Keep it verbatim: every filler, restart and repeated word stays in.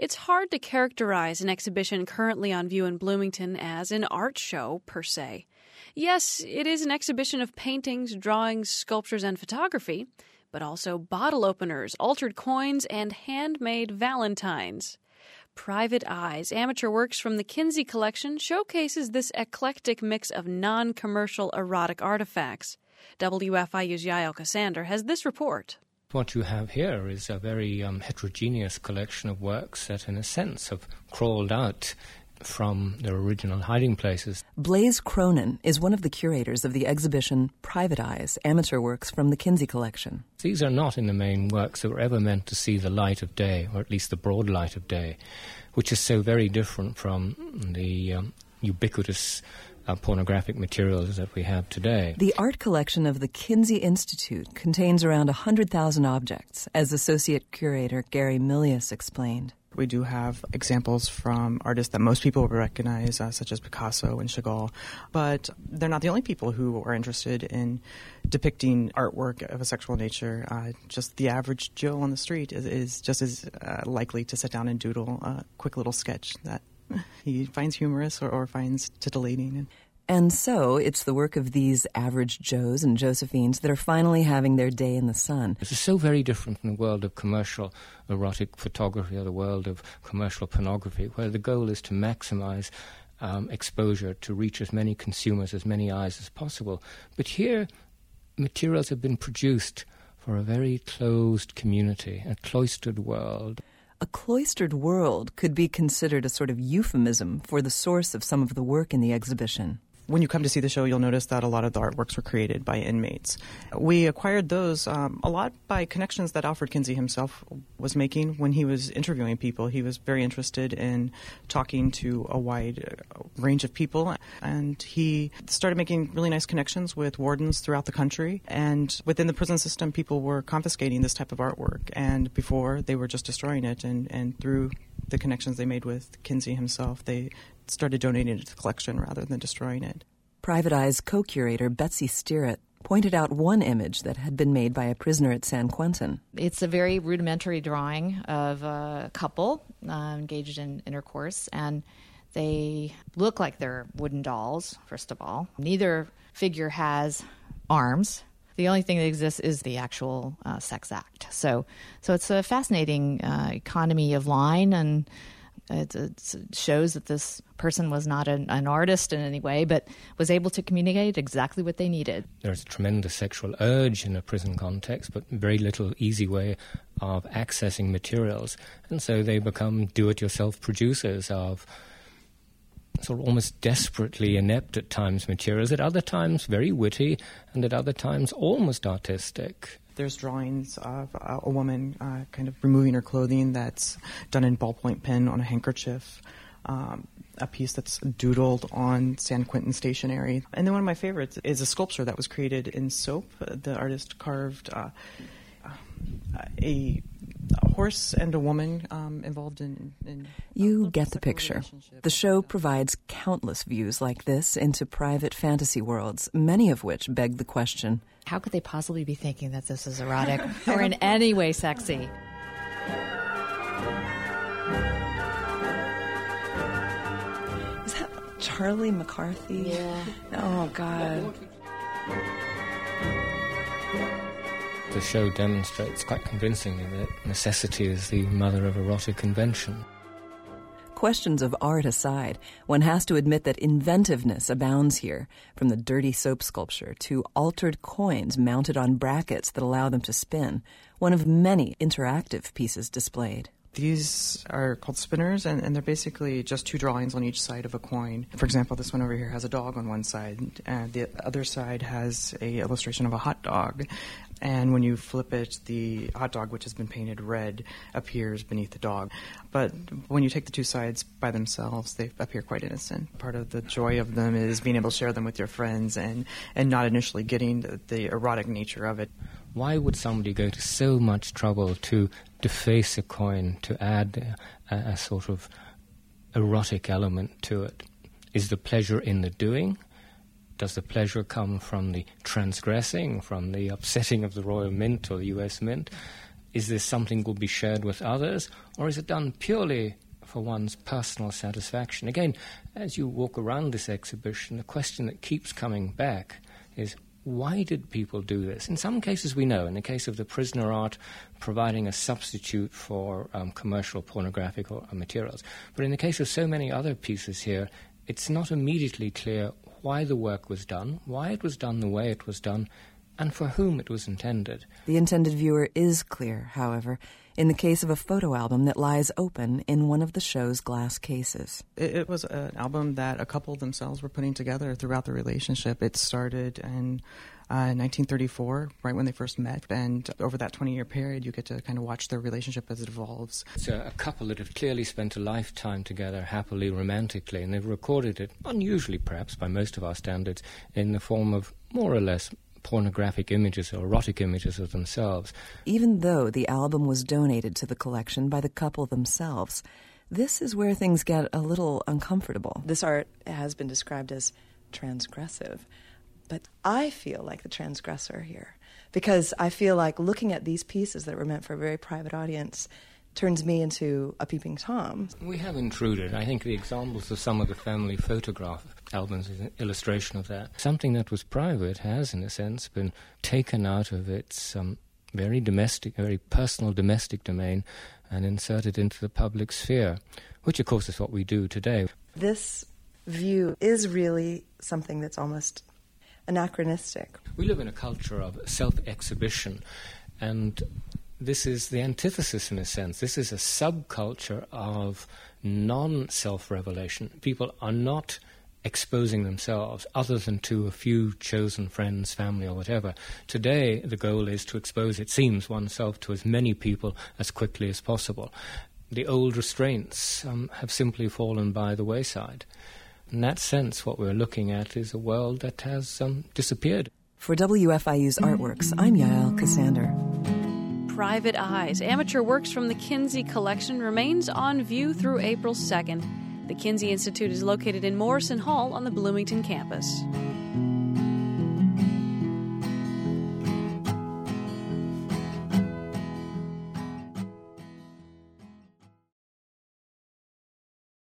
It's hard to characterize an exhibition currently on view in Bloomington as an art show, per se. Yes, it is an exhibition of paintings, drawings, sculptures, and photography, but also bottle openers, altered coins, and handmade valentines. Private Eyes, amateur works from the Kinsey Collection, showcases this eclectic mix of non-commercial erotic artifacts. W F I U's Yael Cassander has this report. What you have here is a very um, heterogeneous collection of works that, in a sense, have crawled out from their original hiding places. Blaise Cronin is one of the curators of the exhibition Private Eyes, amateur works from the Kinsey Collection. These are not, in the main, works that were ever meant to see the light of day, or at least the broad light of day, which is so very different from the um, ubiquitous Uh, pornographic materials that we have today. The art collection of the Kinsey Institute contains around one hundred thousand objects, as Associate Curator Gary Milius explained. We do have examples from artists that most people would recognize, uh, such as Picasso and Chagall, but they're not the only people who are interested in depicting artwork of a sexual nature. Uh, just the average Joe on the street is, is just as uh, likely to sit down and doodle a quick little sketch that he finds humorous or, or finds titillating. And so it's the work of these average Joes and Josephines that are finally having their day in the sun. This is so very different from the world of commercial erotic photography or the world of commercial pornography, where the goal is to maximize um, exposure, to reach as many consumers, as many eyes as possible. But here, materials have been produced for a very closed community, a cloistered world. A cloistered world could be considered a sort of euphemism for the source of some of the work in the exhibition. When you come to see the show, you'll notice that a lot of the artworks were created by inmates. We acquired those um, a lot by connections that Alfred Kinsey himself was making when he was interviewing people. He was very interested in talking to a wide range of people, and he started making really nice connections with wardens throughout the country. And within the prison system, people were confiscating this type of artwork, and before they were just destroying it. And, and through the connections they made with Kinsey himself, they started donating it to the collection rather than destroying it. Private Eyes co-curator Betsy Steerett pointed out one image that had been made by a prisoner at San Quentin. It's a very rudimentary drawing of a couple uh, engaged in intercourse, and they look like they're wooden dolls, first of all. Neither figure has arms. The only thing that exists is the actual uh, sex act. So, so it's a fascinating uh, economy of line, and It, it shows that this person was not an, an artist in any way, but was able to communicate exactly what they needed. There's a tremendous sexual urge in a prison context, but very little easy way of accessing materials. And so they become do-it-yourself producers of sort of almost desperately inept at times materials, at other times very witty, and at other times almost artistic. There's drawings of a, a woman uh, kind of removing her clothing that's done in ballpoint pen on a handkerchief, um, a piece that's doodled on San Quentin stationery. And then one of my favorites is a sculpture that was created in soap. The artist carved uh, a, a horse and a woman um, involved in... in you get the picture. The show provides countless views like this into private fantasy worlds, many of which beg the question, how could they possibly be thinking that this is erotic or in any way sexy? Is that Charlie McCarthy? Yeah. Oh, God. The show demonstrates quite convincingly that necessity is the mother of erotic invention. Questions of art aside, one has to admit that inventiveness abounds here, from the dirty soap sculpture to altered coins mounted on brackets that allow them to spin, one of many interactive pieces displayed. These are called spinners, and, and they're basically just two drawings on each side of a coin. For example, this one over here has a dog on one side, and the other side has a illustration of a hot dog. And when you flip it, the hot dog, which has been painted red, appears beneath the dog. But when you take the two sides by themselves, they appear quite innocent. Part of the joy of them is being able to share them with your friends and, and not initially getting the, the erotic nature of it. Why would somebody go to so much trouble to deface a coin, to add a, a sort of erotic element to it? Is the pleasure in the doing? Does the pleasure come from the transgressing, from the upsetting of the Royal Mint or the U S Mint? Is this something that will be shared with others, or is it done purely for one's personal satisfaction? Again, as you walk around this exhibition, the question that keeps coming back is, why did people do this? In some cases we know. In the case of the prisoner art, providing a substitute for um, commercial pornographic or, uh, materials. But in the case of so many other pieces here, it's not immediately clear why the work was done, why it was done the way it was done, and for whom it was intended. The intended viewer is clear, however, in the case of a photo album that lies open in one of the show's glass cases. It, it was an album that a couple themselves were putting together throughout the relationship. It started in uh, nineteen thirty-four, right when they first met, and over that twenty-year period, you get to kind of watch their relationship as it evolves. It's a, a couple that have clearly spent a lifetime together, happily, romantically, and they've recorded it, unusually perhaps by most of our standards, in the form of more or less pornographic images or erotic images of themselves. Even though the album was donated to the collection by the couple themselves, this is where things get a little uncomfortable. This art has been described as transgressive, but I feel like the transgressor here, because I feel like looking at these pieces that were meant for a very private audience turns me into a peeping Tom. We have intruded. I think the examples of some of the family photograph albums is an illustration of that. Something that was private has, in a sense, been taken out of its um, very domestic, very personal domestic domain and inserted into the public sphere, which, of course, is what we do today. This view is really something that's almost anachronistic. We live in a culture of self-exhibition, and this is the antithesis, in a sense. This is a subculture of non-self-revelation. People are not exposing themselves other than to a few chosen friends, family, or whatever. Today, the goal is to expose, it seems, oneself to as many people as quickly as possible. The old restraints um, have simply fallen by the wayside. In that sense, what we're looking at is a world that has um, disappeared. For W F I U's Artworks, I'm Yael Cassander. Private Eyes, amateur works from the Kinsey Collection, remains on view through April second. The Kinsey Institute is located in Morrison Hall on the Bloomington campus.